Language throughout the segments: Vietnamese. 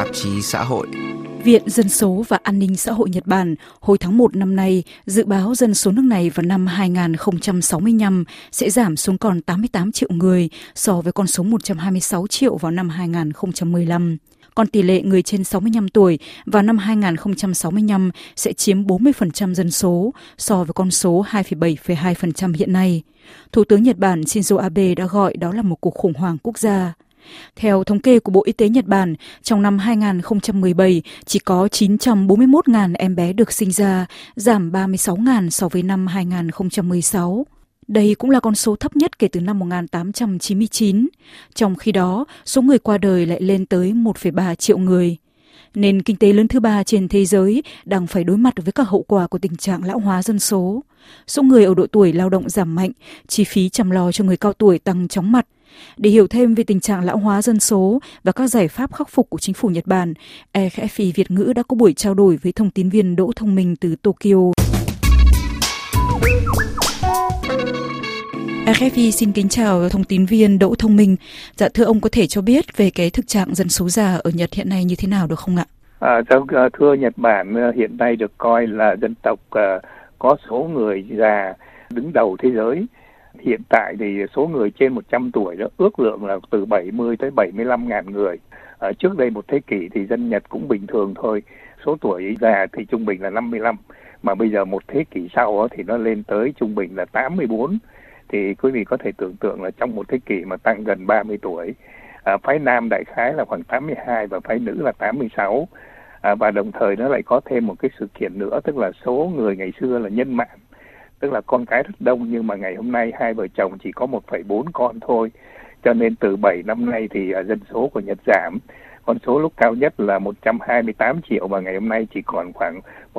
tạp chí xã hội. Viện Dân số và An ninh xã hội Nhật Bản hồi tháng 1 năm nay dự báo dân số nước này vào năm 2065 sẽ giảm xuống còn 88 triệu người so với con số 126 triệu vào năm 2015. Còn tỷ lệ người trên 65 tuổi vào năm 2065 sẽ chiếm 40% dân số so với con số 2,7% hiện nay. Thủ tướng Nhật Bản Shinzo Abe đã gọi đó là một cuộc khủng hoảng quốc gia. Theo thống kê của Bộ Y tế Nhật Bản, trong năm 2017, chỉ có 941.000 em bé được sinh ra, giảm 36.000 so với năm 2016. Đây cũng là con số thấp nhất kể từ năm 1899. Trong khi đó, số người qua đời lại lên tới 1,3 triệu người. Nền kinh tế lớn thứ ba trên thế giới đang phải đối mặt với các hậu quả của tình trạng lão hóa dân số. Số người ở độ tuổi lao động giảm mạnh, chi phí chăm lo cho người cao tuổi tăng chóng mặt. Để hiểu thêm về tình trạng lão hóa dân số và các giải pháp khắc phục của chính phủ Nhật Bản, RFI Việt ngữ đã có buổi trao đổi với thông tín viên Đỗ Thông Minh từ Tokyo. RFI xin kính chào thông tín viên Đỗ Thông Minh. Dạ thưa ông, có thể cho biết về cái thực trạng dân số già ở Nhật hiện nay như thế nào được không ạ? Thưa, Nhật Bản hiện nay được coi là dân tộc có số người già đứng đầu thế giới. Hiện tại thì số người trên 100 tuổi đó ước lượng là từ 70 tới 75 ngàn người. Trước đây một thế kỷ thì dân Nhật cũng bình thường thôi. Số tuổi già thì trung bình là 55. Mà bây giờ một thế kỷ sau thì nó lên tới trung bình là 84. Thì quý vị có thể tưởng tượng là trong một thế kỷ mà tăng gần 30 tuổi. Phái nam đại khái là khoảng 82 và phái nữ là 86. Và đồng thời nó lại có thêm một cái sự kiện nữa, tức là số người ngày xưa là nhân mạng. Tức là con cái rất đông nhưng mà ngày hôm nay hai vợ chồng chỉ có 1,4 con thôi. Cho nên từ 7 năm nay thì dân số của Nhật giảm. Con số lúc cao nhất là 128 triệu và ngày hôm nay chỉ còn khoảng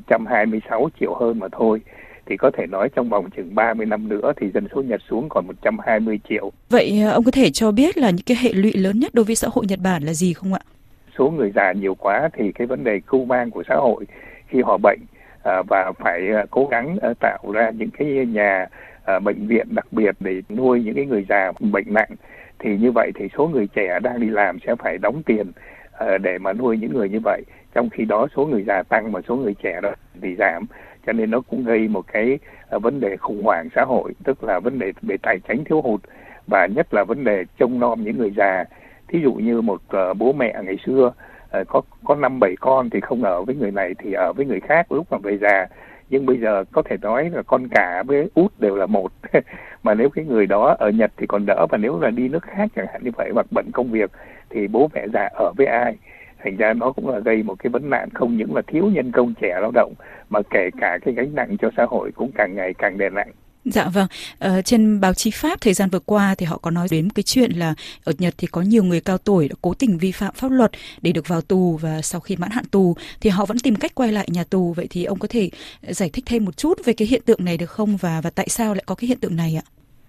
126 triệu hơn mà thôi. Thì có thể nói trong vòng chừng 30 năm nữa thì dân số Nhật xuống còn 120 triệu. Vậy ông có thể cho biết là những cái hệ lụy lớn nhất đối với xã hội Nhật Bản là gì không ạ? Số người già nhiều quá thì cái vấn đề cưu mang của xã hội khi họ bệnh và phải cố gắng tạo ra những cái nhà bệnh viện đặc biệt để nuôi những cái người già bệnh nặng. Thì như vậy thì số người trẻ đang đi làm sẽ phải đóng tiền để mà nuôi những người như vậy. Trong khi đó số người già tăng mà số người trẻ đó thì giảm. Cho nên nó cũng gây một cái vấn đề khủng hoảng xã hội, tức là vấn đề về tài chính thiếu hụt và nhất là vấn đề trông nom những người già. Thí dụ như một bố mẹ ngày xưa có 5-7 con thì không ở với người này thì ở với người khác lúc mà về già. Nhưng bây giờ có thể nói là con cả với út đều là một. Mà nếu cái người đó ở Nhật thì còn đỡ, và nếu là đi nước khác chẳng hạn như vậy hoặc bận công việc thì bố mẹ già ở với ai? Thành ra nó cũng là gây một cái vấn nạn không những là thiếu nhân công trẻ lao động mà kể cả cái gánh nặng cho xã hội cũng càng ngày càng đè nặng. Dạ vâng, trên báo chí Pháp thời gian vừa qua thì họ có nói đến một cái chuyện là ở Nhật thì có nhiều người cao tuổi đã cố tình vi phạm pháp luật để được vào tù, và sau khi mãn hạn tù thì họ vẫn tìm cách quay lại nhà tù. Vậy thì ông có thể giải thích thêm một chút về cái hiện tượng này được không, và tại sao lại có cái hiện tượng này ạ?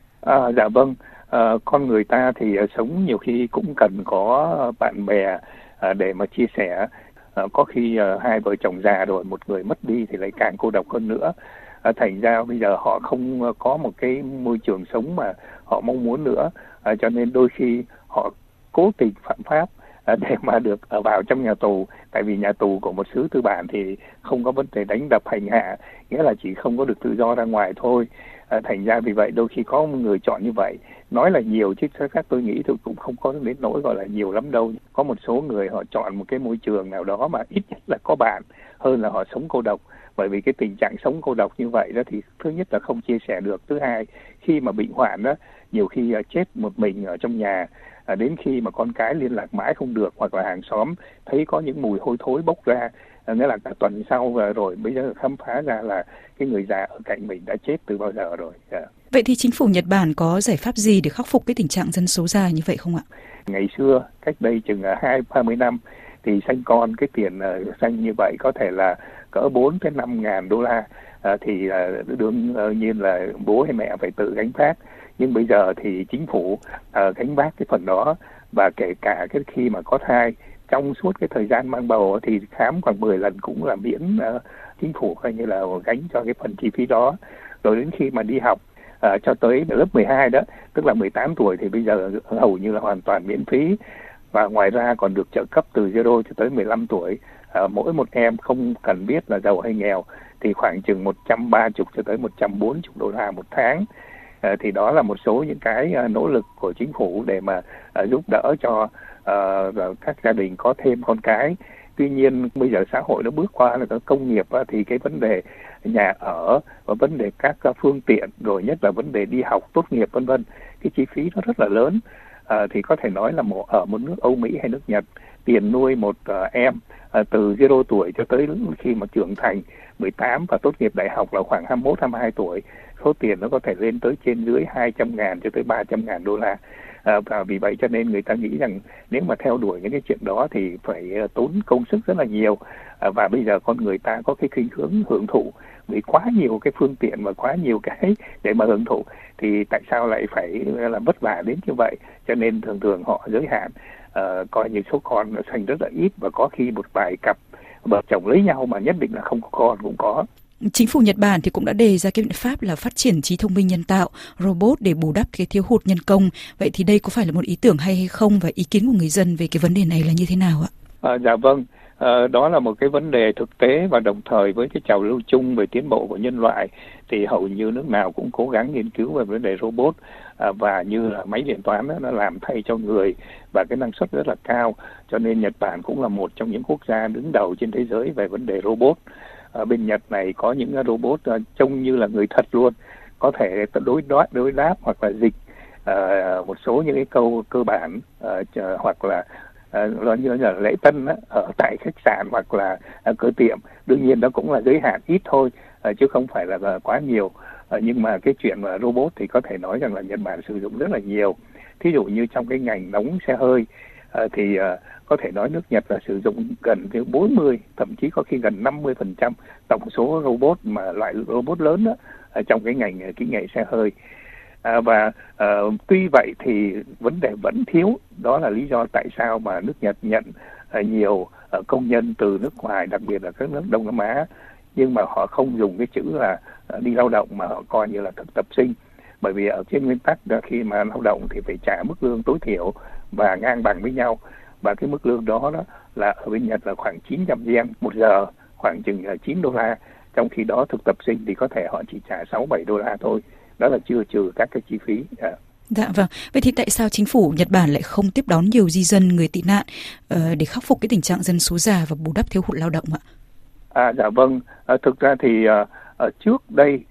Dạ vâng, con người ta thì sống nhiều khi cũng cần có bạn bè để mà chia sẻ. Có khi hai vợ chồng già rồi một người mất đi thì lại càng cô độc hơn nữa. Thành ra bây giờ họ không có một cái môi trường sống mà họ mong muốn nữa, cho nên đôi khi họ cố tình phạm pháp để mà được vào trong nhà tù. Tại vì nhà tù của một xứ tư bản thì không có vấn đề đánh đập hành hạ, nghĩa là chỉ không có được tự do ra ngoài thôi. Thành ra vì vậy đôi khi có một người chọn như vậy. Nói là nhiều chứ các tôi nghĩ thì cũng không có đến nỗi gọi là nhiều lắm đâu. Có một số người họ chọn một cái môi trường nào đó mà ít nhất là có bạn hơn là họ sống cô độc. Bởi vì cái tình trạng sống cô độc như vậy đó thì thứ nhất là không chia sẻ được. Thứ hai, khi mà bệnh hoạn đó, nhiều khi chết một mình ở trong nhà, đến khi mà con cái liên lạc mãi không được hoặc là hàng xóm thấy có những mùi hôi thối bốc ra, nghĩa là cả tuần sau rồi bây giờ khám phá ra là cái người già ở cạnh mình đã chết từ bao giờ rồi. Vậy thì chính phủ Nhật Bản có giải pháp gì để khắc phục cái tình trạng dân số già như vậy không ạ? Ngày xưa, cách đây chừng 20-30 năm thì sanh con, cái tiền sanh như vậy có thể là cỡ 4 tới 5 ngàn đô la, thì đương nhiên là bố hay mẹ phải tự gánh vác. Nhưng bây giờ thì chính phủ gánh vác cái phần đó, và kể cả cái khi mà có thai, trong suốt cái thời gian mang bầu thì khám khoảng 10 lần cũng là miễn, chính phủ coi như là gánh cho cái phần chi phí đó. Rồi đến khi mà đi học cho tới lớp 12 đó, tức là 18 tuổi thì bây giờ hầu như là hoàn toàn miễn phí. và ngoài ra còn được trợ cấp từ 0 cho tới 15 tuổi. Mỗi một em không cần biết là giàu hay nghèo thì khoảng chừng 130 cho tới 140 đô la một tháng. Thì đó là một số những cái nỗ lực của chính phủ để mà giúp đỡ cho các gia đình có thêm con cái. Tuy nhiên bây giờ xã hội nó bước qua là công nghiệp thì cái vấn đề nhà ở và vấn đề các phương tiện, rồi nhất là vấn đề đi học tốt nghiệp vân vân, cái chi phí nó rất là lớn. Thì có thể nói là ở một nước Âu Mỹ hay nước Nhật, tiền nuôi một em từ 0 tuổi cho tới khi mà trưởng thành 18 và tốt nghiệp đại học là khoảng 21-22 tuổi, số tiền nó có thể lên tới trên dưới 200.000 cho tới 300.000 đô la. Và vì vậy cho nên người ta nghĩ rằng nếu mà theo đuổi những cái chuyện đó thì phải tốn công sức rất là nhiều. Và bây giờ con người ta có cái khuynh hướng hưởng thụ vì quá nhiều cái phương tiện và quá nhiều cái để mà hưởng thụ, thì tại sao lại phải là vất vả đến như vậy? Cho nên thường thường họ giới hạn, coi như số con nó thành rất là ít, và có khi một vài cặp vợ chồng lấy nhau mà nhất định là không có con cũng có. Chính phủ Nhật Bản thì cũng đã đề ra cái biện pháp là phát triển trí thông minh nhân tạo, robot để bù đắp cái thiếu hụt nhân công. Vậy thì đây có phải là một ý tưởng hay không, và ý kiến của người dân về cái vấn đề này là như thế nào ạ? Dạ vâng, đó là một cái vấn đề thực tế, và đồng thời với cái trào lưu chung về tiến bộ của nhân loại thì hầu như nước nào cũng cố gắng nghiên cứu về vấn đề robot, và như là máy điện toán đó, nó làm thay cho người và cái năng suất rất là cao. Cho nên Nhật Bản cũng là một trong những quốc gia đứng đầu trên thế giới về vấn đề robot. Ở bên Nhật này có những robot trông như là người thật luôn, có thể đối đáp hoặc là dịch một số những cái câu cơ bản, hoặc là như là lễ tân ở tại khách sạn hoặc là cửa tiệm. Đương nhiên đó cũng là giới hạn ít thôi, chứ không phải là quá nhiều. Nhưng mà cái chuyện mà robot thì có thể nói rằng là Nhật Bản sử dụng rất là nhiều. Thí dụ như trong cái ngành đóng xe hơi thì có thể nói nước Nhật là sử dụng gần tới 40, thậm chí có khi gần 50% tổng số robot, mà loại robot lớn đó, trong cái ngành kỹ nghệ xe hơi. Và tuy vậy thì vấn đề vẫn thiếu, đó là lý do tại sao mà nước Nhật nhận nhiều công nhân từ nước ngoài, đặc biệt là các nước Đông Nam Á, nhưng mà họ không dùng cái chữ là đi lao động mà họ coi như là thực tập sinh. Bởi vì ở trên nguyên tắc đó, khi mà lao động thì phải trả mức lương tối thiểu và ngang bằng với nhau, và cái mức lương đó là ở bên Nhật là khoảng 900 yen một giờ, khoảng chừng 9 đô la. Trong khi đó thực tập sinh thì có thể họ chỉ trả 6-7 đô la thôi. Đó là chưa trừ các cái chi phí. Dạ vâng. Vậy thì tại sao chính phủ Nhật Bản lại không tiếp đón nhiều di dân người tị nạn để khắc phục cái tình trạng dân số già và bù đắp thiếu hụt lao động ạ? Dạ vâng. Thực ra thì trước đây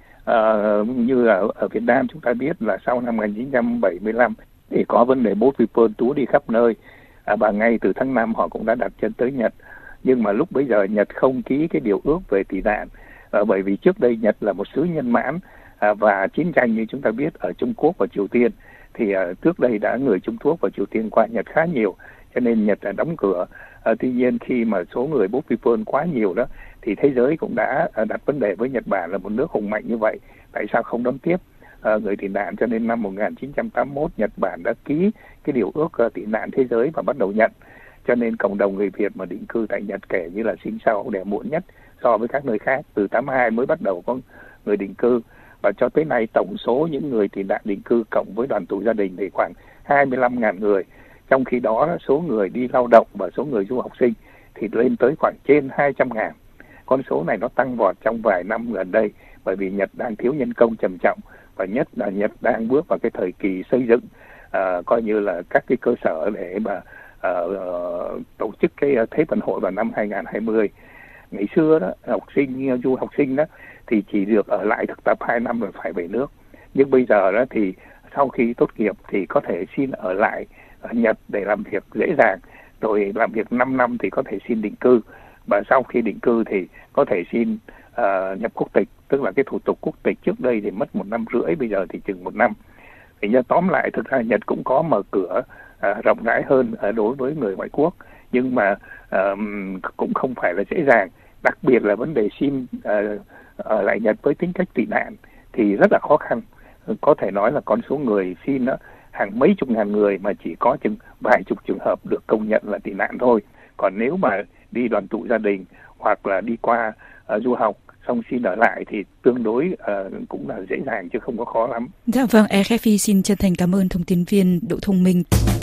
như là ở Việt Nam chúng ta biết là sau năm 1975 thì có vấn đề boat people trú đi khắp nơi, và ngay từ tháng 5 họ cũng đã đặt chân tới Nhật. Nhưng mà lúc bấy giờ Nhật không ký cái điều ước về tị nạn, bởi vì trước đây Nhật là một xứ nhân mãn, và chiến tranh như chúng ta biết ở Trung Quốc và Triều Tiên thì trước đây đã người Trung Quốc và Triều Tiên qua Nhật khá nhiều, cho nên Nhật đã đóng cửa. Tuy nhiên khi mà số người boat people quá nhiều đó thì thế giới cũng đã đặt vấn đề với Nhật Bản là một nước hùng mạnh như vậy, tại sao không đón tiếp người tị nạn. Cho nên năm 1981 Nhật Bản đã ký cái điều ước tị nạn thế giới và bắt đầu nhận. Cho nên cộng đồng người Việt mà định cư tại Nhật kể như là sinh sau đẻ muộn nhất so với các nơi khác, từ 82 mới bắt đầu có người định cư. Và cho tới nay tổng số những người tị nạn định cư cộng với đoàn tụ gia đình thì khoảng 25.000 người. Trong khi đó số người đi lao động và số người du học sinh thì lên tới khoảng trên 200.000. Con số này nó tăng vọt trong vài năm gần đây, bởi vì Nhật đang thiếu nhân công trầm trọng, và nhất là Nhật đang bước vào cái thời kỳ xây dựng coi như là các cái cơ sở để mà tổ chức cái Thế vận hội vào năm 2020. Ngày xưa đó du học sinh đó thì chỉ được ở lại thực tập 2 năm rồi phải về nước. Nhưng bây giờ đó thì sau khi tốt nghiệp thì có thể xin ở lại ở Nhật để làm việc dễ dàng, rồi làm việc 5 năm thì có thể xin định cư, và sau khi định cư thì có thể xin nhập quốc tịch, tức là cái thủ tục quốc tịch trước đây thì mất 1 năm rưỡi, bây giờ thì chừng 1 năm. Thì tóm lại thực ra Nhật cũng có mở cửa rộng rãi hơn đối với người ngoại quốc, nhưng mà cũng không phải là dễ dàng, đặc biệt là vấn đề xin ở lại Nhật với tính cách tị nạn thì rất là khó khăn. Có thể nói là con số người xin hàng mấy chục ngàn người mà chỉ có chừng vài chục trường hợp được công nhận là tị nạn thôi. Còn nếu mà đi đoàn tụ gia đình hoặc là đi qua du học xong xin ở lại thì tương đối cũng là dễ dàng chứ không có khó lắm. Dạ vâng, RFI xin chân thành cảm ơn thông tin viên Đỗ Thông Minh.